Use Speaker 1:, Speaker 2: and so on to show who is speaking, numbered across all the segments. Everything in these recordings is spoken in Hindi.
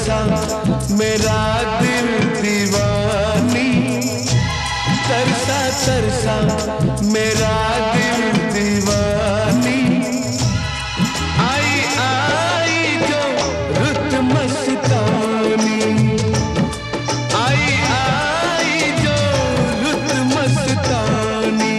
Speaker 1: तरसा मेरा दिल दीवानी, तरसा तरसा मेरा दिल दीवानी। आई आई जो रुत मस्तानी, आई आई जो रुत मस्तानी।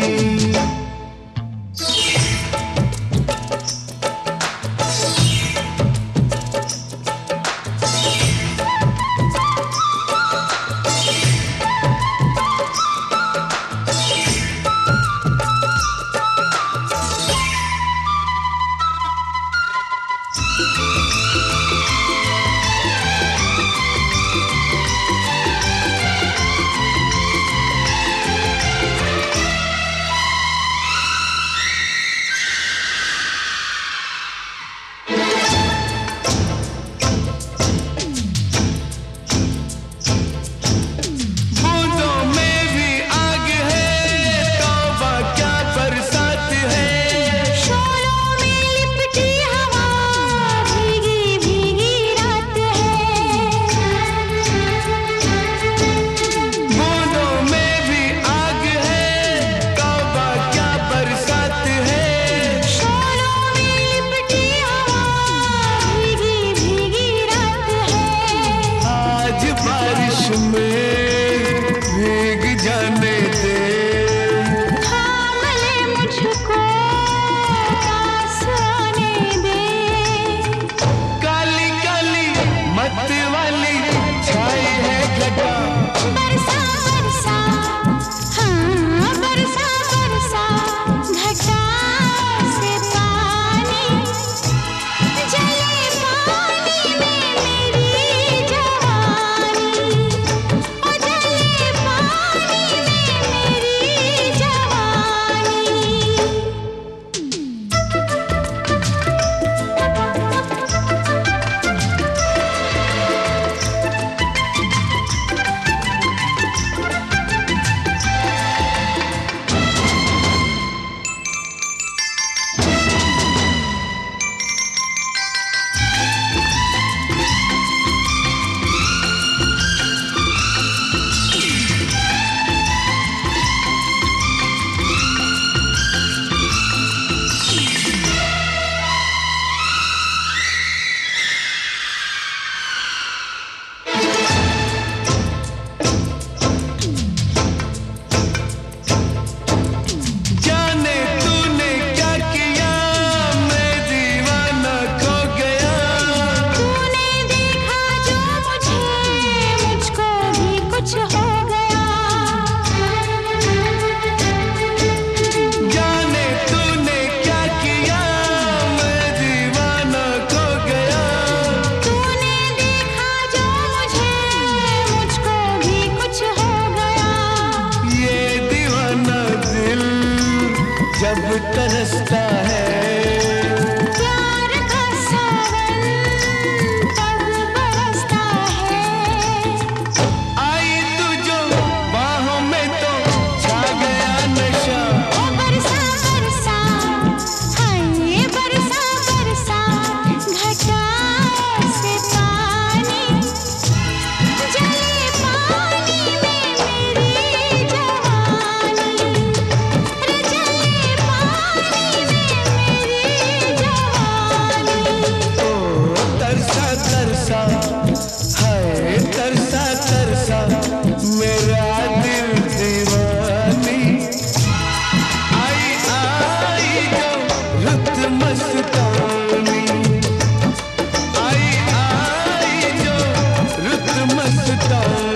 Speaker 1: जब तरसता है
Speaker 2: प्यार का सावन तब बरसता है।
Speaker 1: आई तू जो बाहों में तो छा गया नशा।
Speaker 2: ओ बरसा बरसा हाय बरसा बरसा घटा से पानी, जले पानी में मेरी जवानी,
Speaker 1: तरसा हाय तरसा तरसा मेरा दिल दीवानी। आई आई जो रुत मस्तानी, आई आई जो रुत मस्तानी।